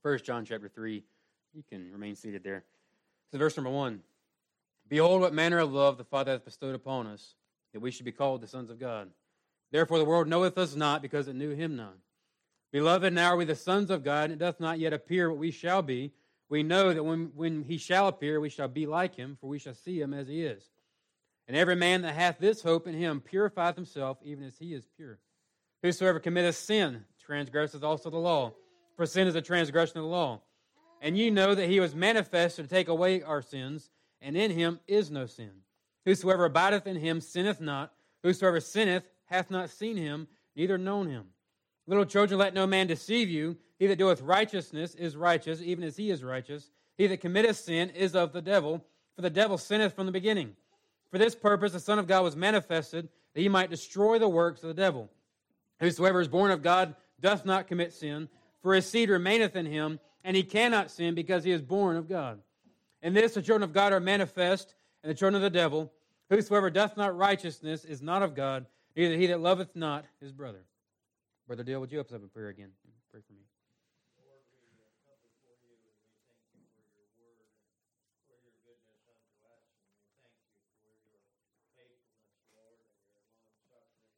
1 John chapter 3. You can remain seated there. So verse number 1. Behold, what manner of love the Father hath bestowed upon us, that we should be called the sons of God. Therefore the world knoweth us not, because it knew him not. Beloved, now are we the sons of God, and it doth not yet appear what we shall be. We know that when he shall appear, we shall be like him, for we shall see him as he is. And every man that hath this hope in him purifieth himself, even as he is pure. Whosoever committeth sin transgresseth also the law, for sin is a transgression of the law. And ye know that he was manifested to take away our sins, and in him is no sin. Whosoever abideth in him sinneth not. Whosoever sinneth hath not seen him, neither known him. Little children, let no man deceive you. He that doeth righteousness is righteous, even as he is righteous. He that committeth sin is of the devil, for the devil sinneth from the beginning. For this purpose the Son of God was manifested, that he might destroy the works of the devil. Whosoever is born of God doth not commit sin, for his seed remaineth in him, and he cannot sin, because he is born of God. In this the children of God are manifest, and the children of the devil. Whosoever doth not righteousness is not of God, neither he that loveth not his brother. Brother Dale, would you open up in prayer again? Pray for me. Lord, we come before you, and we thank you for your word and for your goodness unto us. And we thank you for your faithfulness, Lord, and your long-suffering.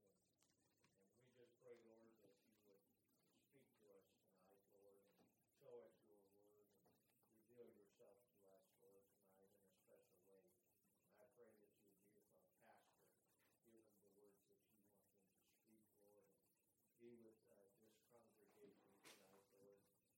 And we just pray, Lord, that you would speak to us tonight, Lord, and show us your word and reveal yourself to us, Lord, tonight in a special way. And I pray that you would be with our pastor, give him the words that you want him to speak, Lord, and be with this congregation tonight, Lord.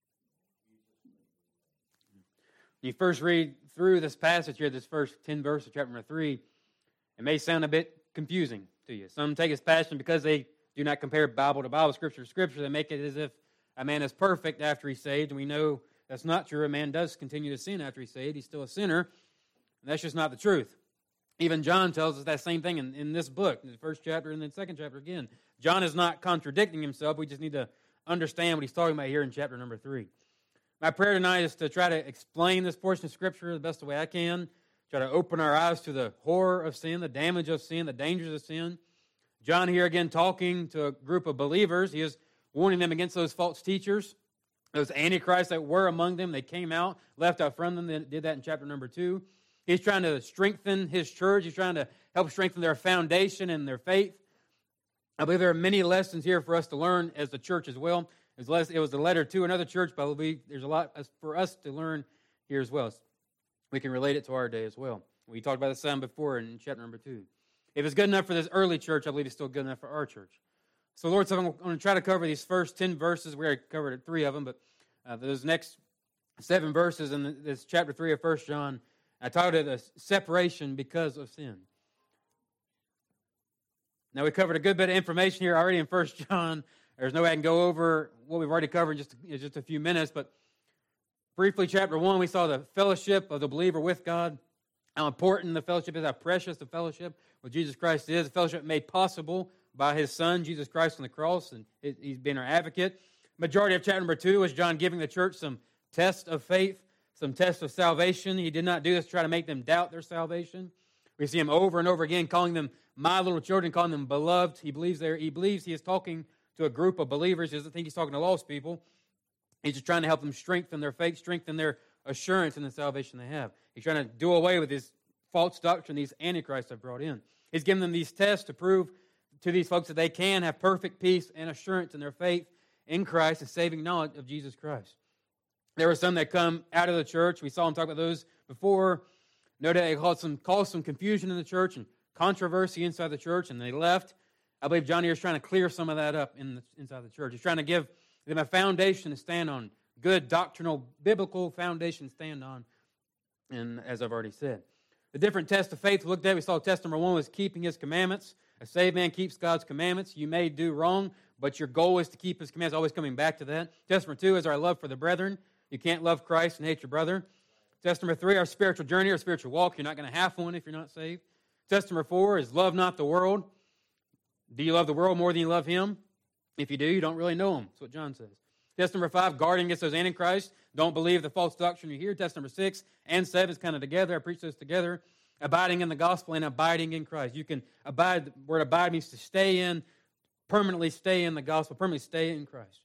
In Jesus' name. When you first read through this passage here, this first 10 verses of chapter number 3, it may sound a bit confusing to you. Some take its passion because they do not compare Bible to Bible, Scripture to Scripture. They make it as if a man is perfect after he's saved, and we know that's not true. A man does continue to sin after he's saved. He's still a sinner, and that's just not the truth. Even John tells us that same thing in this book, in the first chapter and then second chapter again. John is not contradicting himself. We just need to understand what he's talking about here in chapter number 3. My prayer tonight is to try to explain this portion of Scripture the best way I can, try to open our eyes to the horror of sin, the damage of sin, the dangers of sin. John here again talking to a group of believers. He is warning them against those false teachers, those antichrists that were among them. They came out, left out from them. They did that in chapter number 2. He's trying to strengthen his church. He's trying to help strengthen their foundation and their faith. I believe there are many lessons here for us to learn as the church as well. It was a letter to another church, but I believe there's a lot for us to learn here as well. We can relate it to our day as well. We talked about this some before in chapter number 2. If it's good enough for this early church, I believe it's still good enough for our church. So, Lord, so I'm going to try to cover these first 10 verses. We already covered 3 of them, but those next 7 verses in this chapter 3 of 1 John, I titled it a separation because of sin. Now, we covered a good bit of information here already in 1 John. There's no way I can go over what we've already covered in just a few minutes, but briefly, chapter 1, we saw the fellowship of the believer with God, how important the fellowship is, how precious the fellowship with Jesus Christ is, the fellowship made possible by his Son, Jesus Christ on the cross, and he's been our advocate. Majority of chapter number 2 was John giving the church some tests of faith, some tests of salvation. He did not do this to try to make them doubt their salvation. We see him over and over again calling them my little children, calling them beloved. He believes he is talking to a group of believers. He doesn't think he's talking to lost people. He's just trying to help them strengthen their faith, strengthen their assurance in the salvation they have. He's trying to do away with this false doctrine these antichrists have brought in. He's giving them these tests to prove to these folks that they can have perfect peace and assurance in their faith in Christ and saving knowledge of Jesus Christ. There were some that come out of the church. We saw him talk about those before. No doubt they caused some confusion in the church and controversy inside the church, and they left. I believe John here is trying to clear some of that up inside the church. He's trying to give them a foundation to stand on, good doctrinal, biblical foundation to stand on, and as I've already said. The different tests of faith we looked at, we saw test number 1 was keeping his commandments. A saved man keeps God's commandments. You may do wrong, but your goal is to keep his commandments, always coming back to that. Test number 2 is our love for the brethren. You can't love Christ and hate your brother. Test number 3, our spiritual journey, our spiritual walk. You're not going to have one if you're not saved. Test number 4 is love not the world. Do you love the world more than you love him? If you do, you don't really know him. That's what John says. Test number 5, guarding against those antichrists. Don't believe the false doctrine you hear. Test number 6 and 7 is kind of together. I preach those together. Abiding in the gospel and abiding in Christ. You can abide. The word abide means to stay in, permanently stay in the gospel, permanently stay in Christ.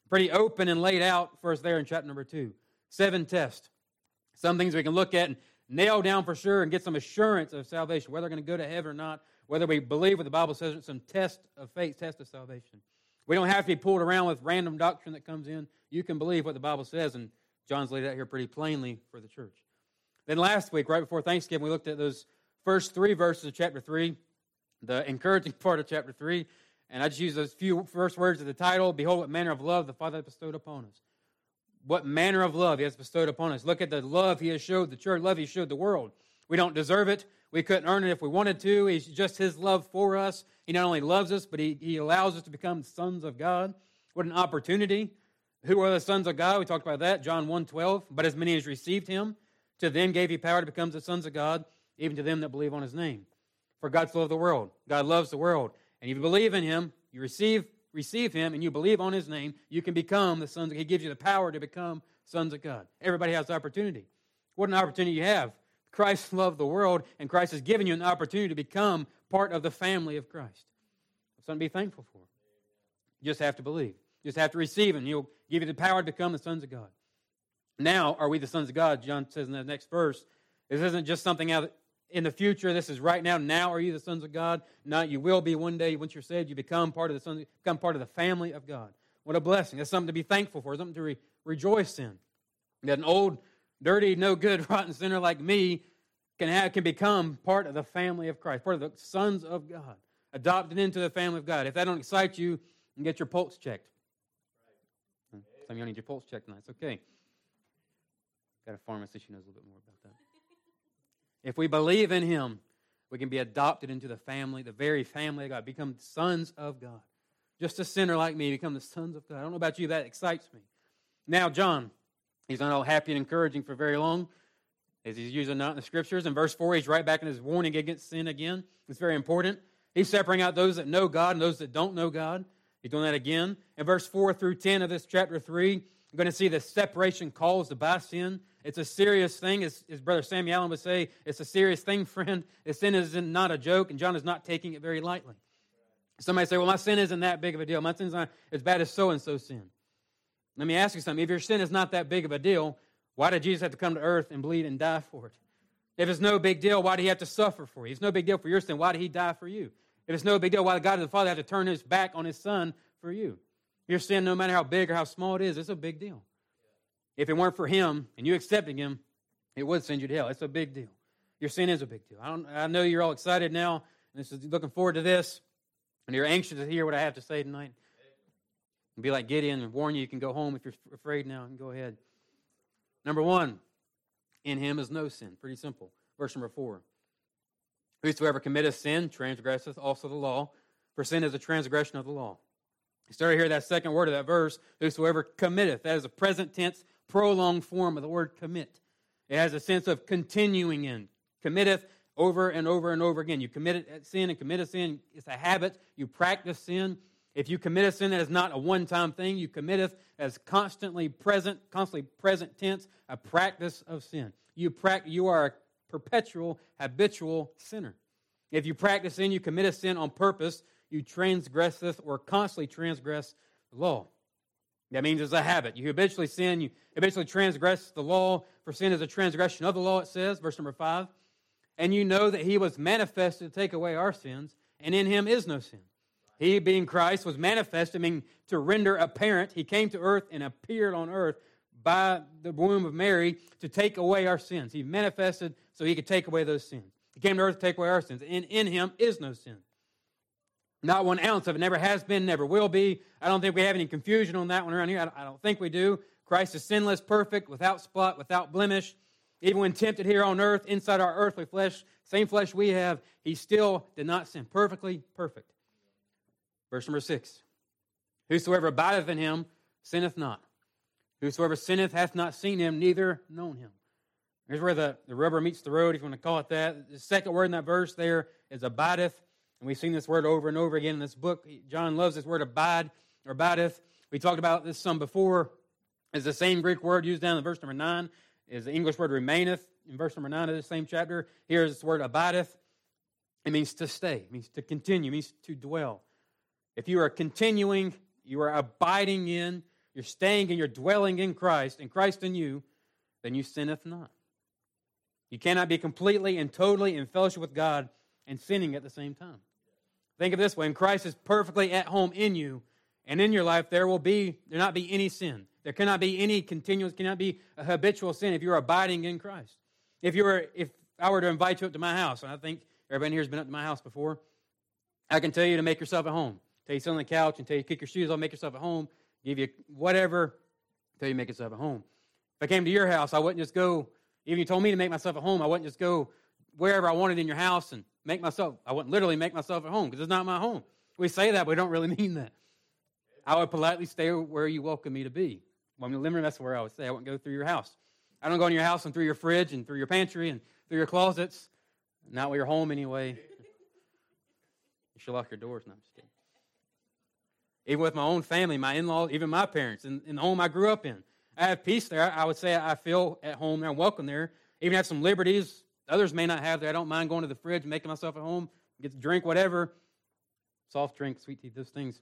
Pretty open and laid out for us there in chapter number 2. 7 tests. Some things we can look at and nail down for sure and get some assurance of salvation, whether we're going to go to heaven or not, whether we believe what the Bible says, it's some test of faith, test of salvation. We don't have to be pulled around with random doctrine that comes in. You can believe what the Bible says, and John's laid it out here pretty plainly for the church. Then last week, right before Thanksgiving, we looked at those first 3 verses of chapter 3, the encouraging part of chapter 3, and I just used those few first words of the title, Behold what manner of love the Father has bestowed upon us. What manner of love He has bestowed upon us. Look at the love He has showed the church, love He showed the world. We don't deserve it. We couldn't earn it if we wanted to. It's just His love for us. He not only loves us, but He allows us to become sons of God. What an opportunity. Who are the sons of God? We talked about that, John 1:12. But as many as received Him, to them gave He power to become the sons of God, even to them that believe on His name. For God so loved the world. God loves the world. And if you believe in Him, you receive Him, and you believe on His name, you can become the sons of God. He gives you the power to become sons of God. Everybody has the opportunity. What an opportunity you have. Christ loved the world, and Christ has given you an opportunity to become part of the family of Christ. That's something to be thankful for. You just have to believe. You just have to receive Him. He'll give you the power to become the sons of God. Now, are we the sons of God? John says in the next verse, this isn't just something out in the future. This is right now. Now are you the sons of God? No, you will be one day. Once you're saved, you become part of the sons, become part of the family of God. What a blessing. That's something to be thankful for, something to rejoice in. That an old, dirty, no good, rotten sinner like me can become part of the family of Christ, part of the sons of God, adopted into the family of God. If that don't excite you, you can get your pulse checked. Some of you don't need your pulse checked tonight. It's okay. Got a pharmacist who knows a little bit more about that. If we believe in Him, we can be adopted into the family, the very family of God, become sons of God. Just a sinner like me, become the sons of God. I don't know about you, that excites me. Now, John, he's not all happy and encouraging for very long, as he's usually not in the Scriptures. In verse 4, he's right back in his warning against sin again. It's very important. He's separating out those that know God and those that don't know God. He's doing that again. In verse 4 through 10 of this chapter 3, you're going to see the separation caused by sin. It's a serious thing. As Brother Samuel Allen would say, it's a serious thing, friend. Sin is not a joke, and John is not taking it very lightly. Somebody say, well, my sin isn't that big of a deal. My sin's not as bad as so-and-so sin. Let me ask you something. If your sin is not that big of a deal, why did Jesus have to come to earth and bleed and die for it? If it's no big deal, why did He have to suffer for you? If it's no big deal for your sin, why did He die for you? If it's no big deal, why did God the Father have to turn His back on His Son for you? Your sin, no matter how big or how small it is, it's a big deal. If it weren't for Him and you accepting Him, it would send you to hell. It's a big deal. Your sin is a big deal. I know you're all excited now, and looking forward to this, and you're anxious to hear what I have to say tonight. And be like Gideon and warn you can go home if you're afraid now, and go ahead. Number 1, in Him is no sin. Pretty simple. Verse number 4. Whosoever committeth sin transgresseth also the law, for sin is a transgression of the law. You start to hear that second word of that verse, whosoever committeth. That is a present tense, prolonged form of the word commit. It has a sense of continuing in. Committeth over and over and over again. You commit sin and commit a sin. It's a habit. You practice sin. If you commit a sin, that is not a one-time thing. You committeth as constantly present tense, a practice of sin. You are a perpetual, habitual sinner. If you practice sin, you commit a sin on purpose, you transgresseth or constantly transgress the law. That means it's a habit. You habitually sin, you habitually transgress the law, for sin is a transgression of the law, it says, verse number 5. And you know that He was manifested to take away our sins, and in Him is no sin. He, being Christ, was manifested, meaning to render apparent. He came to earth and appeared on earth by the womb of Mary to take away our sins. He manifested so He could take away those sins. He came to earth to take away our sins, and in Him is no sin. Not 1 ounce of it. Never has been, never will be. I don't think we have any confusion on that one around here. I don't think we do. Christ is sinless, perfect, without spot, without blemish. Even when tempted here on earth, inside our earthly flesh, same flesh we have, He still did not sin. Perfectly perfect. Verse number 6. Whosoever abideth in Him sinneth not. Whosoever sinneth hath not seen Him, neither known Him. Here's where the rubber meets the road, if you want to call it that. The second word in that verse there is abideth. And we've seen this word over and over again in this book. John loves this word abide or abideth. We talked about this some before. It's the same Greek word used down in verse number 9. Is the English word remaineth in verse number 9 of the same chapter. Here is this word abideth. It means to stay. It means to continue. It means to dwell. If you are continuing, you are abiding in, you're staying and you're dwelling in Christ, and Christ in you, then you sinneth not. You cannot be completely and totally in fellowship with God and sinning at the same time. Think of it this way: when Christ is perfectly at home in you and in your life, there not be any sin. There cannot be any continuous, cannot be a habitual sin if you're abiding in Christ. If I were to invite you up to my house, and I think everybody here has been up to my house before, I can tell you to make yourself at home. Tell you sit on the couch and tell you kick your shoes off, make yourself at home, give you whatever, tell you make yourself at home. If I came to your house, I wouldn't just go, even you told me to make myself at home, I wouldn't just go wherever I wanted in your house and I wouldn't literally make myself at home because it's not my home. We say that, but we don't really mean that. I would politely stay where you welcome me to be. Well, I'm in the living room, that's where I would stay. I wouldn't go through your house. I don't go in your house and through your fridge and through your pantry and through your closets. Not where you're home anyway. You should lock your doors. No, I'm just kidding. Even with my own family, my in-laws, even my parents, in the home I grew up in, I have peace there. I would say I feel at home there. I'm welcome there. Even have some liberties others may not have there. I don't mind going to the fridge and making myself at home, get to drink whatever, soft drink, sweet tea, those things.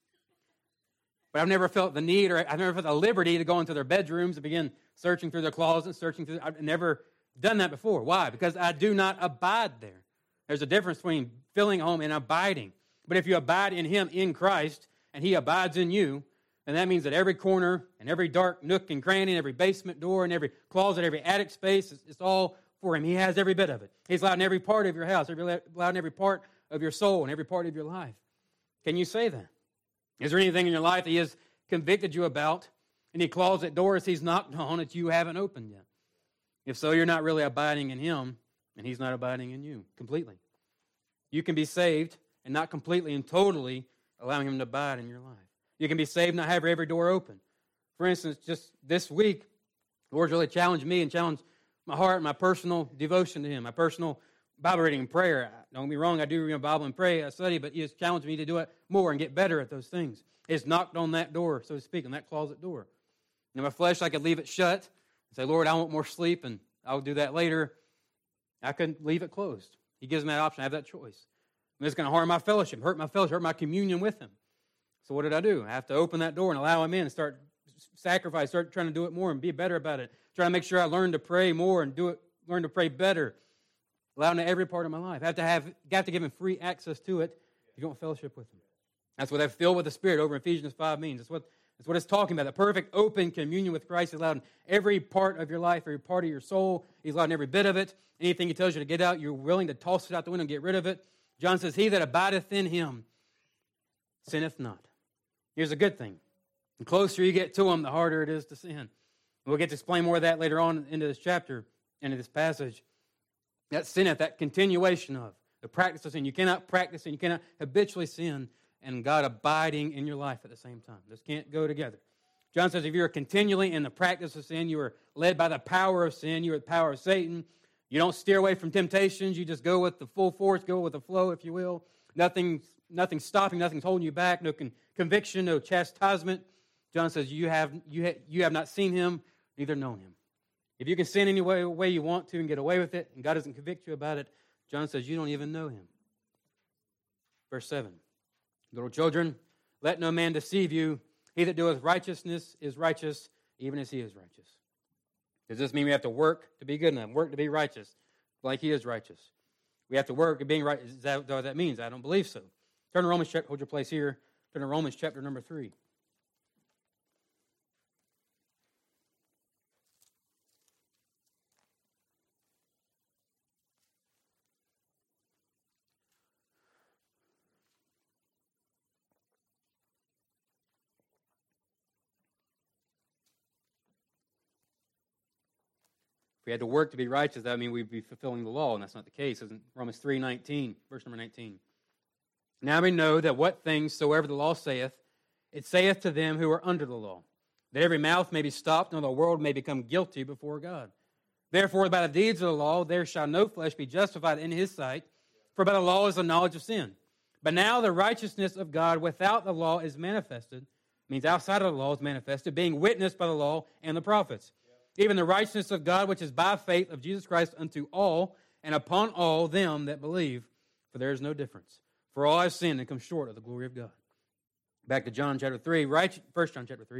But I've never felt the need, or I've never felt the liberty to go into their bedrooms and begin searching through their closets, I've never done that before. Why? Because I do not abide there. There's a difference between filling a home and abiding. But if you abide in Him, in Christ, and He abides in you, then that means that every corner and every dark nook and cranny and every basement door and every closet, every attic space, it's all for Him. He has every bit of it. He's allowed in every part of your house, allowed in every part of your soul and every part of your life. Can you say that? Is there anything in your life that He has convicted you about, any closet doors He's knocked on that you haven't opened yet? If so, you're not really abiding in Him, and He's not abiding in you completely. You can be saved and not completely and totally allowing Him to abide in your life. You can be saved and not have every door open. For instance, just this week, the Lord's really challenged me and challenged my heart, my personal devotion to Him, my personal Bible reading and prayer. Don't get me wrong, I do read my Bible and pray, I study, but He has challenged me to do it more and get better at those things. He's knocked on that door, so to speak, on that closet door. In my flesh, I could leave it shut and say, Lord, I want more sleep, and I'll do that later. I could leave it closed. He gives me that option. I have that choice. And it's going to harm my fellowship, hurt my communion with Him. So what did I do? I have to open that door and allow Him in and start sacrifice, start trying to do it more and be better about it. Try to make sure I learn to pray more and learn to pray better. Allow Him to every part of my life. I got to give Him free access to it if you don't fellowship with Him. That's what that filled with the Spirit over in Ephesians 5 means. That's what it's talking about. The perfect open communion with Christ is allowed in every part of your life, every part of your soul. He's allowed in every bit of it. Anything He tells you to get out, you're willing to toss it out the window and get rid of it. John says, He that abideth in Him sinneth not. Here's a good thing. The closer you get to Him, the harder it is to sin. We'll get to explain more of that later on into this chapter, into this passage. That sinneth, that continuation of the practice of sin. You cannot practice sin, you cannot habitually sin, and God abiding in your life at the same time. This can't go together. John says if you're continually in the practice of sin, you are led by the power of sin, you are the power of Satan. You don't steer away from temptations, you just go with the full force, go with the flow, if you will. Nothing's stopping, nothing's holding you back, no conviction, no chastisement. John says you have not seen Him, neither known Him. If you can sin any way you want to and get away with it, and God doesn't convict you about it, John says you don't even know Him. Verse 7, little children, let no man deceive you. He that doeth righteousness is righteous, even as He is righteous. Does this mean we have to work to be good enough, work to be righteous, like He is righteous? We have to work at being right. Is that what that means? I don't believe so. Turn to Romans, hold your place here. Turn to Romans chapter number 3. If we had to work to be righteous, that would mean we'd be fulfilling the law, and that's not the case. It's in Romans 3:19, verse number 19. Now we know that what things soever the law saith, it saith to them who are under the law, that every mouth may be stopped, and the world may become guilty before God. Therefore, by the deeds of the law, there shall no flesh be justified in His sight, for by the law is the knowledge of sin. But now the righteousness of God without the law is manifested, means outside of the law is manifested, being witnessed by the law and the prophets. Even the righteousness of God, which is by faith of Jesus Christ unto all, and upon all them that believe, for there is no difference. For all have sinned and come short of the glory of God. Back to John chapter 3, 1 John chapter 3.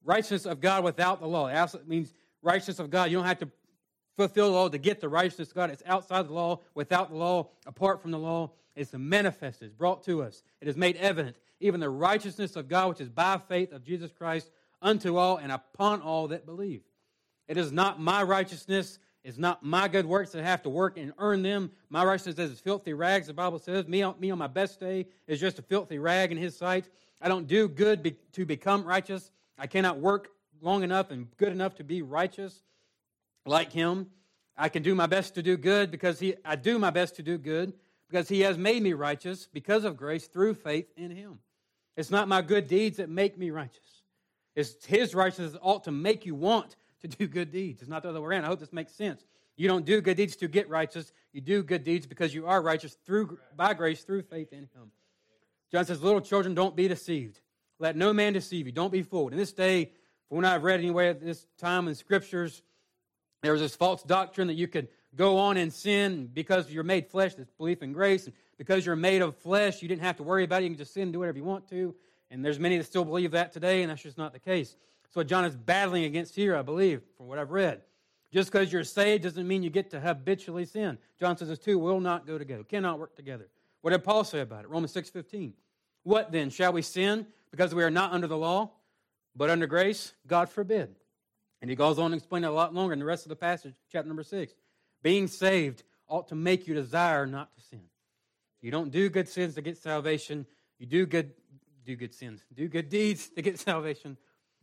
righteousness of God without the law. It means righteousness of God. You don't have to fulfill the law to get the righteousness of God. It's outside the law, without the law, apart from the law. It's manifested, it's brought to us. It is made evident, even the righteousness of God, which is by faith of Jesus Christ, unto all and upon all that believe. It is not my righteousness. It's not my good works that I have to work and earn them. My righteousness is filthy rags, the Bible says. Me on my best day is just a filthy rag in His sight. I don't do good to become righteous. I cannot work long enough and good enough to be righteous like Him. I can do my best to do good because I do my best to do good because He has made me righteous because of grace through faith in Him. It's not my good deeds that make me righteous. It's His righteousness that ought to make you want to do good deeds. It's not the other way around. I hope this makes sense. You don't do good deeds to get righteous. You do good deeds because you are righteous by grace through faith in Him. John says, little children, don't be deceived. Let no man deceive you. Don't be fooled. In this day, from what I've read anyway at this time in Scriptures, there was this false doctrine that you could go on and sin because you're made flesh, this belief in grace, and because you're made of flesh, you didn't have to worry about it. You can just sin and do whatever you want to. And there's many that still believe that today, and that's just not the case. So what John is battling against here, I believe, from what I've read. Just because you're saved doesn't mean you get to habitually sin. John says the two will not go together, cannot work together. What did Paul say about it? Romans 6:15. What then? Shall we sin because we are not under the law, but under grace? God forbid. And he goes on to explain it a lot longer in the rest of the passage, chapter number 6. Being saved ought to make you desire not to sin. You don't do good sins to get salvation. You do good sins. Do good deeds to get salvation.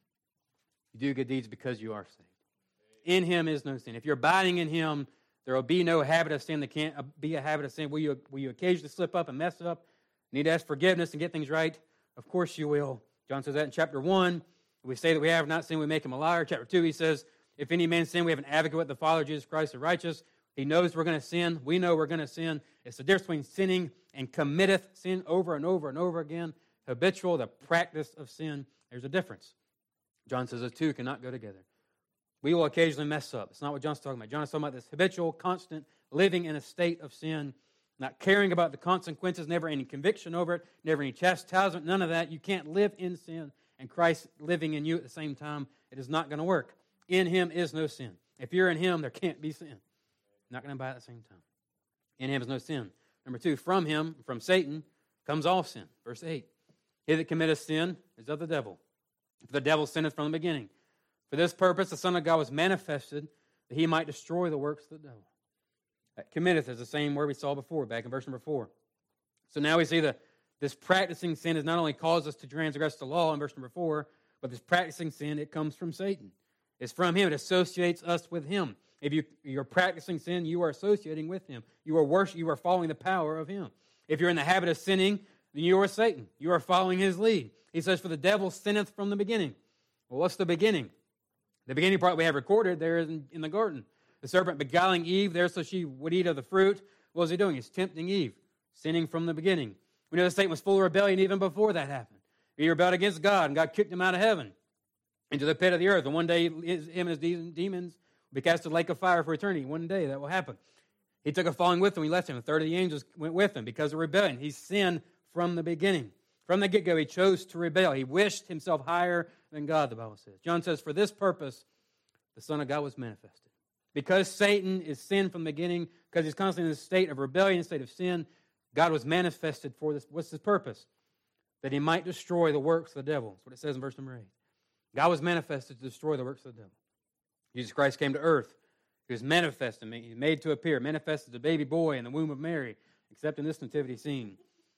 You do good deeds because you are saved. In Him is no sin. If you're abiding in Him, there will be no habit of sin. There can't be a habit of sin. Will you occasionally slip up and mess up? Need to ask forgiveness and get things right? Of course you will. John says that in chapter 1. We say that we have not sinned, we make Him a liar. Chapter 2, he says, if any man sin, we have an advocate with the Father, Jesus Christ, the righteous. He knows we're going to sin. We know we're going to sin. It's the difference between sinning and committeth sin over and over and over again. Habitual, the practice of sin. There's a difference. John says the two cannot go together. We will occasionally mess up. It's not what John's talking about. John is talking about this habitual, constant living in a state of sin, not caring about the consequences, never any conviction over it, never any chastisement, none of that. You can't live in sin and Christ living in you at the same time. It is not going to work. In Him is no sin. If you're in Him, there can't be sin. Not going to abide at the same time. In Him is no sin. Number 2, from Him, from Satan, comes all sin. Verse 8. He that committeth sin is of the devil. For the devil sinneth from the beginning. For this purpose the Son of God was manifested, that He might destroy the works of the devil. That committeth is the same word we saw before, back in verse number 4. So now we see that this practicing sin has not only caused us to transgress the law in verse number 4, but this practicing sin, it comes from Satan. It's from him. It associates us with him. If you're practicing sin, you are associating with him. You are following the power of him. If you're in the habit of sinning, then you are Satan. You are following his lead. He says, for the devil sinneth from the beginning. Well, what's the beginning? The beginning part we have recorded there is in the garden. The serpent beguiling Eve there so she would eat of the fruit. What was he doing? He's tempting Eve, sinning from the beginning. We know that Satan was full of rebellion even before that happened. He rebelled against God, and God kicked him out of heaven into the pit of the earth. And one day, him and his demons will be cast to the lake of fire for eternity. One day that will happen. He took a falling with him. He left him. A third of the angels went with him because of rebellion. He sinned from the beginning. From the get-go, he chose to rebel. He wished himself higher than God, the Bible says. John says, for this purpose, the Son of God was manifested. Because Satan is sin from the beginning, because he's constantly in a state of rebellion, a state of sin, God was manifested for this. What's his purpose? That he might destroy the works of the devil. That's what it says in verse number 8. God was manifested to destroy the works of the devil. Jesus Christ came to earth. He was manifested. He made to appear. Manifested as a baby boy in the womb of Mary, except in this nativity scene.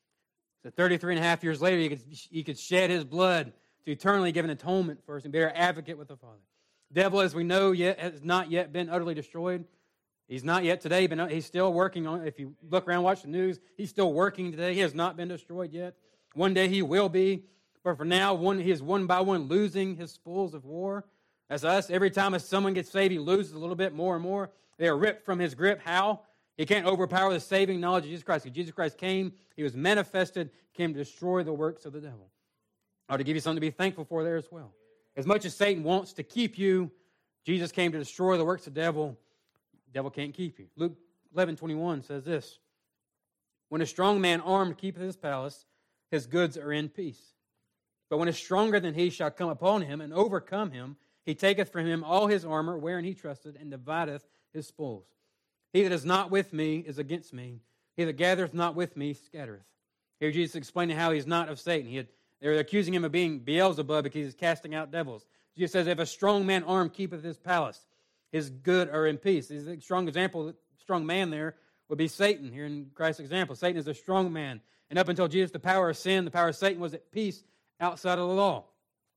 So 33 and a half years later, he could shed his blood to eternally give an atonement for us and be our advocate with the Father. The devil, as we know, has not yet been utterly destroyed. He's not yet today, but he's still working on it. If you look around, watch the news, he's still working today. He has not been destroyed yet. One day he will be. But for now, he is one by one losing his spoils of war. That's us. Every time someone gets saved, he loses a little bit more and more. They are ripped from his grip. How? He can't overpower the saving knowledge of Jesus Christ. Because Jesus Christ came, he was manifested, came to destroy the works of the devil. I ought to give you something to be thankful for there as well. As much as Satan wants to keep you, Jesus came to destroy the works of the devil. The devil can't keep you. Luke 11:21 says this. When a strong man armed keepeth his palace, his goods are in peace. But when a stronger than he shall come upon him and overcome him, he taketh from him all his armor wherein he trusted, and divideth his spoils. He that is not with me is against me. He that gathereth not with me scattereth. Here Jesus explaining how he's not of Satan. They're accusing him of being Beelzebub because he's casting out devils. Jesus says, if a strong man armed keepeth his palace, his good are in peace. A strong example, strong man there would be Satan here in Christ's example. Satan is a strong man. And up until Jesus, the power of sin, the power of Satan was at peace outside of the law.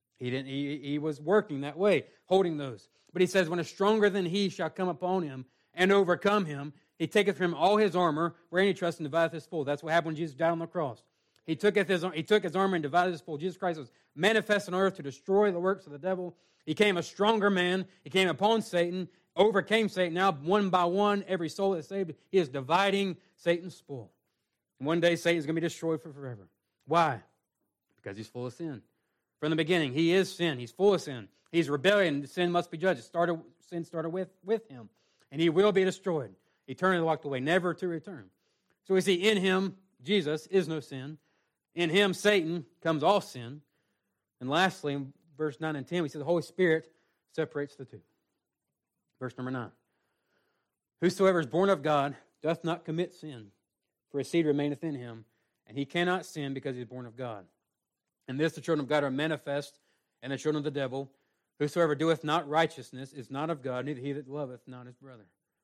He was working that way, holding those. But he says, when a stronger than he shall come upon him and overcome him, he taketh from him all his armor, wherein he trusts, and divideth his spoil. That's what happened when Jesus died on the cross. He took his armor and divided his spoil. Jesus Christ was manifest on earth to destroy the works of the devil. He became a stronger man. He came upon Satan, overcame Satan. Now, one by one, every soul that's saved, he is dividing Satan's spoil. And one day, Satan's going to be destroyed forever. Why? Because he's full of sin. From the beginning, he is sin. He's full of sin. He's rebellion. Sin must be judged. Sin started with him. And he will be destroyed. Eternally locked away, never to return. So we see in him, Jesus, is no sin. In him, Satan, comes all sin. And lastly, in verse 9 and 10, we see the Holy Spirit separates the two. Verse number 9. Whosoever is born of God doth not commit sin, for his seed remaineth in him, and he cannot sin because he is born of God. And this the children of God are manifest, and the children of the devil. Whosoever doeth not righteousness is not of God, neither he that loveth not his brother.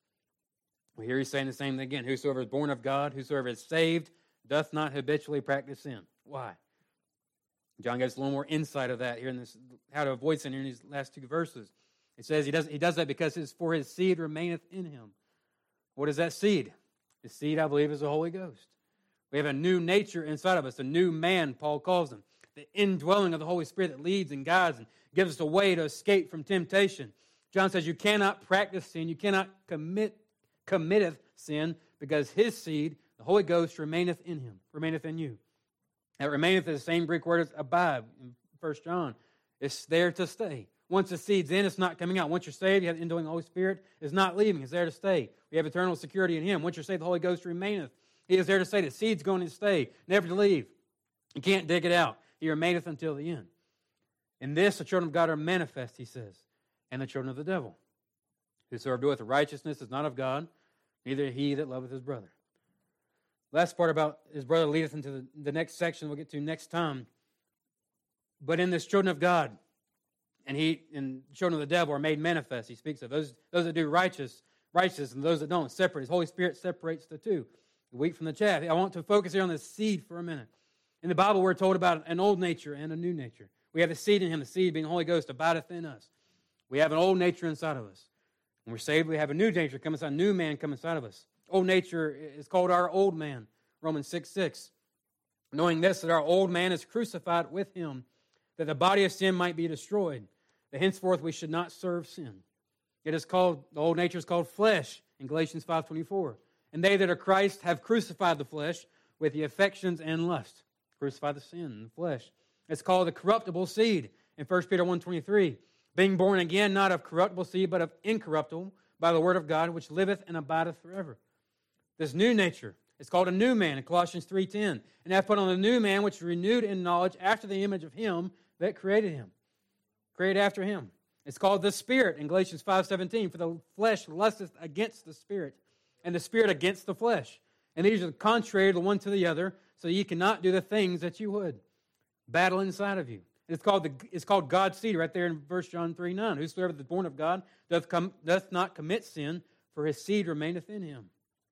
Well, here he's saying the same thing again. Whosoever is born of God, whosoever is saved, doth not habitually practice sin. Why? John gives us a little more insight of that here in this, how to avoid sin here in these last two verses. It says he does that because for his seed remaineth in him. What is that seed? The seed, I believe, is the Holy Ghost. We have a new nature inside of us, a new man, Paul calls him. The indwelling of the Holy Spirit that leads and guides and gives us a way to escape from temptation. John says you cannot practice sin, you cannot committeth sin, because his seed, the Holy Ghost, remaineth in him, remaineth in you. That remaineth is the same Greek word as abide in 1 John. It's there to stay. Once the seed's in, it's not coming out. Once you're saved, you have the indwelling Holy Spirit. It's not leaving. It's there to stay. We have eternal security in him. Once you're saved, the Holy Ghost remaineth. He is there to stay. The seed's going to stay, never to leave. You can't dig it out. He remaineth until the end. In this, the children of God are manifest, he says, and the children of the devil. Whosoever doeth righteousness is not of God, neither he that loveth his brother. Last part about his brother leadeth into the next section we'll get to next time. But in this children of God, and children of the devil are made manifest, he speaks of. Those that do righteous, and those that don't, separate. His Holy Spirit separates the two, the wheat from the chaff. I want to focus here on the seed for a minute. In the Bible, we're told about an old nature and a new nature. We have the seed in him, the seed being the Holy Ghost abideth in us. We have an old nature inside of us. When we're saved, we have a new nature come inside, a new man come inside of us. Old nature is called our old man, Romans 6:6. Knowing this, that our old man is crucified with him, that the body of sin might be destroyed, that henceforth we should not serve sin. The old nature is called flesh in Galatians 5:24. And they that are Christ have crucified the flesh with the affections and lust. Crucify the sin in the flesh. It's called the corruptible seed in 1 Peter 1:23. Being born again, not of corruptible seed, but of incorruptible, by the word of God, which liveth and abideth forever. This new nature is called a new man in Colossians 3:10. And hath put on the new man, which is renewed in knowledge after the image of him that created him. Created after him. It's called the Spirit in Galatians 5:17. For the flesh lusteth against the Spirit, and the Spirit against the flesh. And these are contrary the one to the other, so ye cannot do the things that you would. Battle inside of you. It's called God's seed right there in 1 John 3:9. Whosoever is born of God doth not commit sin, for his seed remaineth in him.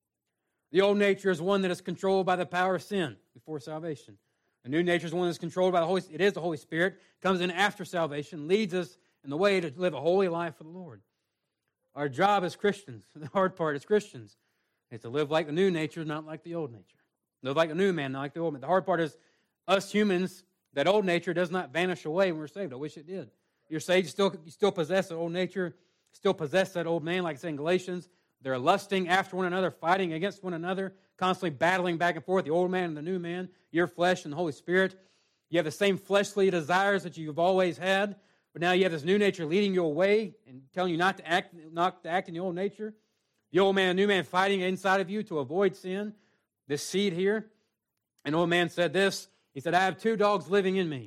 The old nature is one that is controlled by the power of sin before salvation. The new nature is one that is controlled by the Holy Spirit. It is the Holy Spirit, comes in after salvation, leads us in the way to live a holy life for the Lord. Our job as Christians, the hard part as Christians, is to live like the new nature, not like the old nature. Live like the new man, not like the old man. The hard part is us humans, that old nature does not vanish away when we're saved. I wish it did. You're saved, you still possess that old nature, still possess that old man, like it's in Galatians. They're lusting after one another, fighting against one another, constantly battling back and forth, the old man and the new man, your flesh and the Holy Spirit. You have the same fleshly desires that you've always had, but now you have this new nature leading you away and telling you not to act in the old nature. The old man and the new man fighting inside of you to avoid sin. This seed here. An old man said this. He said, I have two dogs living in me.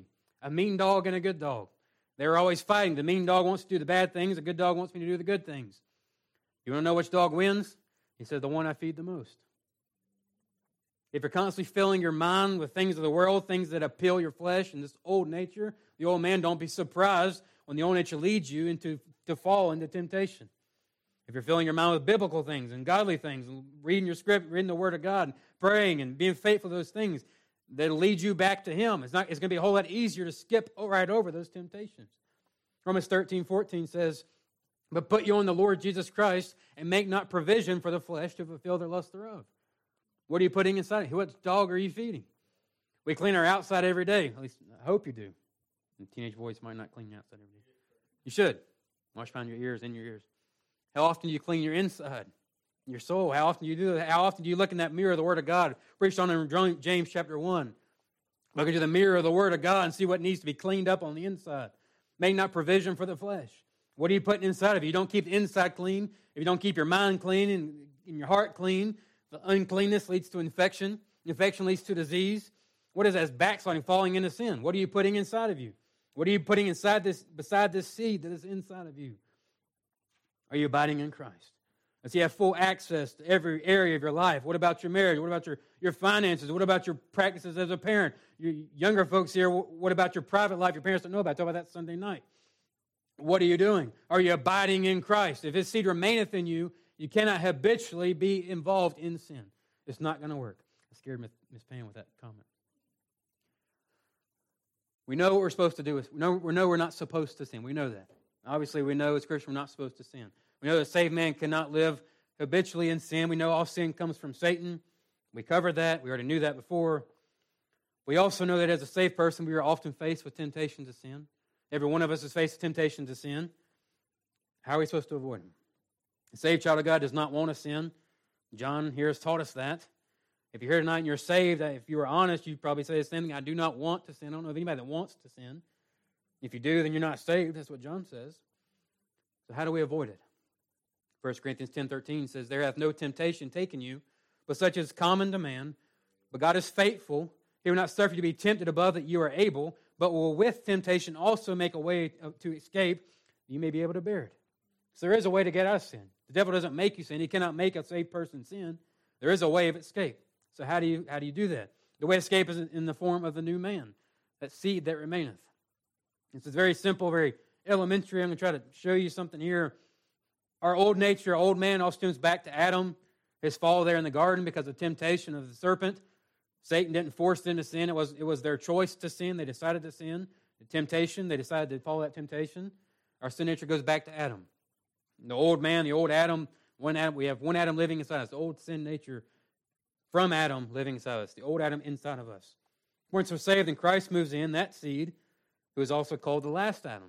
a mean dog and a good dog. They're always fighting. The mean dog wants to do the bad things. The good dog wants me to do the good things. You want to know which dog wins? He says, the one I feed the most. If you're constantly filling your mind with things of the world, things that appeal your flesh and this old nature, the old man, don't be surprised when the old nature leads you to fall into temptation. If you're filling your mind with biblical things and godly things, and reading your script, reading the Word of God, praying and being faithful to those things, that'll lead you back to Him. It's going to be a whole lot easier to skip right over those temptations. Romans 13:14 says, but put you on the Lord Jesus Christ and make not provision for the flesh to fulfill their lust thereof. What are you putting inside? What dog are you feeding? We clean our outside every day. At least I hope you do. And teenage boys might not clean your outside every day. You should. Wash behind your ears, in your ears. How often do you clean your inside, your soul? How often do you do that? How often do you look in that mirror of the Word of God? Preached on in James chapter 1. Look into the mirror of the Word of God and see what needs to be cleaned up on the inside. Make not provision for the flesh. What are you putting inside of you? You don't keep the inside clean. If you don't keep your mind clean and your heart clean, the uncleanness leads to infection. Infection leads to disease. What is that? It's backsliding, falling into sin. What are you putting inside of you? What are you putting beside this seed that is inside of you? Are you abiding in Christ? Does He have full access to every area of your life? What about your marriage? What about your finances? What about your practices as a parent? Your younger folks here, what about your private life your parents don't know about? Talk about that Sunday night. What are you doing? Are you abiding in Christ? If His seed remaineth in you, you cannot habitually be involved in sin. It's not going to work. I scared Miss Pam with that comment. We know what we're supposed to do. We know we're not supposed to sin. We know that. Obviously, we know as Christians we're not supposed to sin. We know that a saved man cannot live habitually in sin. We know all sin comes from Satan. We covered that. We already knew that before. We also know that as a saved person, we are often faced with temptation to sin. Every one of us is faced with temptation to sin. How are we supposed to avoid them? A saved child of God does not want to sin. John here has taught us that. If you're here tonight and you're saved, if you were honest, you'd probably say the same thing. I do not want to sin. I don't know of anybody that wants to sin. If you do, then you're not saved. That's what John says. So how do we avoid it? 1 Corinthians 10:13 says, there hath no temptation taken you, but such as common to man. But God is faithful. He will not suffer you to be tempted above that you are able, but will with temptation also make a way to escape, you may be able to bear it. So there is a way to get out of sin. The devil doesn't make you sin. He cannot make a saved person sin. There is a way of escape. So how do you do that? The way of escape is in the form of the new man, that seed that remaineth. It's very simple, very elementary. I'm going to try to show you something here. Our old nature, our old man, all stems back to Adam, his fall there in the garden because of temptation of the serpent. Satan didn't force them to sin. It was their choice to sin. They decided to sin. The temptation, they decided to follow that temptation. Our sin nature goes back to Adam. The old man, the old Adam, we have one Adam living inside us. The old sin nature from Adam living inside us. The old Adam inside of us. Once we're saved and Christ moves in, that seed, who is also called the last Adam.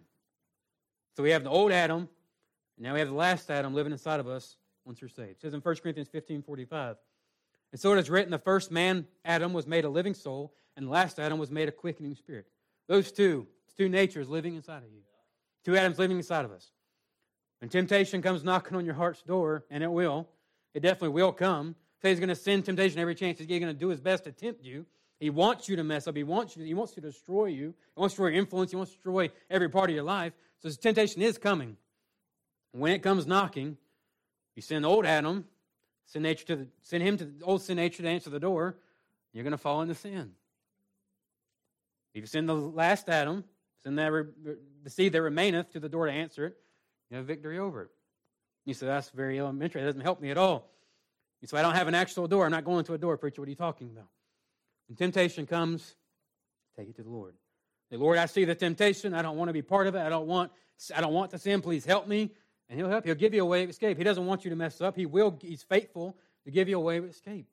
So we have the old Adam, and now we have the last Adam living inside of us once we're saved. It says in 1 Corinthians 15:45, and so it is written, the first man, Adam, was made a living soul, and the last Adam was made a quickening spirit. Those two natures living inside of you. Two Adams living inside of us. When temptation comes knocking on your heart's door, and it definitely will come. Say he's going to send temptation every chance. He's going to do his best to tempt you. He wants you to mess up. He wants to destroy you. He wants to destroy your influence. He wants to destroy every part of your life. So this temptation is coming. When it comes knocking, you send old Adam, send him to the old sin nature to answer the door. You're going to fall into sin. If you send the last Adam, send the seed that remaineth to the door to answer it, you have victory over it. You say, that's very elementary. That doesn't help me at all. You say, I don't have an actual door. I'm not going to a door, preacher. What are you talking about? When temptation comes, take it to the Lord. Say, Lord, I see the temptation. I don't want to be part of it. I don't want to sin. Please help me. And He'll help. He'll give you a way of escape. He doesn't want you to mess up. He's faithful to give you a way of escape.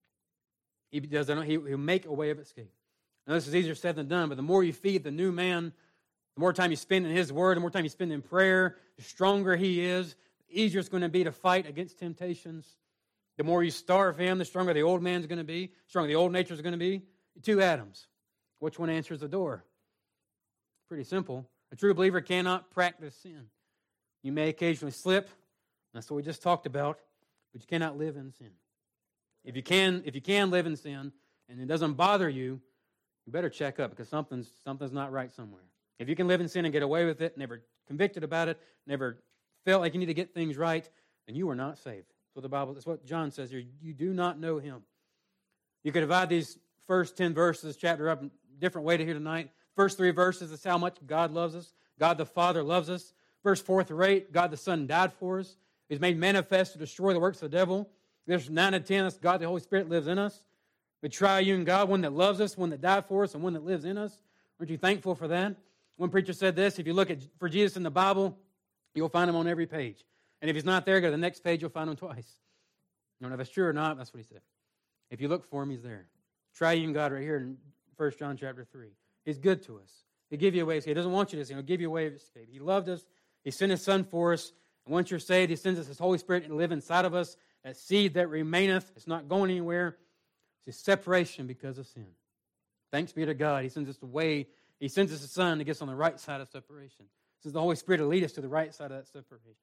He'll make a way of escape. Now, this is easier said than done, but the more you feed the new man, the more time you spend in His Word, the more time you spend in prayer, the stronger he is, the easier it's going to be to fight against temptations. The more you starve him, the stronger the old man's going to be, the stronger the old nature is going to be. Two Adams. Which one answers the door? Pretty simple. A true believer cannot practice sin. You may occasionally slip. That's what we just talked about. But you cannot live in sin. If you can live in sin and it doesn't bother you, you better check up because something's not right somewhere. If you can live in sin and get away with it, never convicted about it, never felt like you need to get things right, then you are not saved. That's what John says here. You do not know him. You could divide these first 10 verses, chapter up in a different way to here tonight. First 3 verses is how much God loves us. God the Father loves us. Verse 4 through 8, God the Son died for us. He's made manifest to destroy the works of the devil. Verse 9 and 10, that's God the Holy Spirit lives in us. The triune God, one that loves us, one that died for us, and one that lives in us. Aren't you thankful for that? One preacher said this, if you look for Jesus in the Bible, you'll find him on every page. And if he's not there, go to the next page, you'll find him twice. I don't know if that's true or not, that's what he said. If you look for him, he's there. Triune God right here in 1 John chapter 3. He's good to us. He'll give you a way of escape. He doesn't want you to sin. He'll give you a way of escape. He loved us. He sent his Son for us. And once you're saved, he sends us his Holy Spirit to live inside of us. That seed that remaineth, it's not going anywhere. It's a separation because of sin. Thanks be to God. He sends us the way. He sends us the Son to get us on the right side of separation. This is the Holy Spirit to lead us to the right side of that separation.